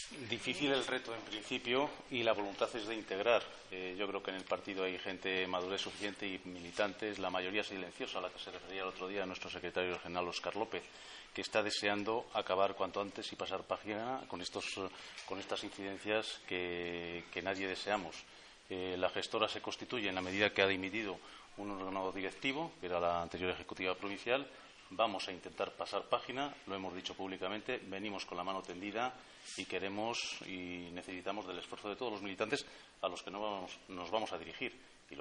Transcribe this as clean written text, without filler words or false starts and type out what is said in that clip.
Difícil el reto en principio y la voluntad es de integrar. Yo creo que en el partido hay gente madurez suficiente y militantes, la mayoría silenciosa, a la que se refería el otro día nuestro secretario general Óscar López, que está deseando acabar cuanto antes y pasar página con estas incidencias que nadie deseamos. La gestora se constituye en la medida que ha dimitido un órgano directivo, que era la anterior ejecutiva provincial. Vamos a intentar pasar página, lo hemos dicho públicamente, venimos con la mano tendida y queremos y necesitamos del esfuerzo de todos los militantes a los que nos vamos a dirigir.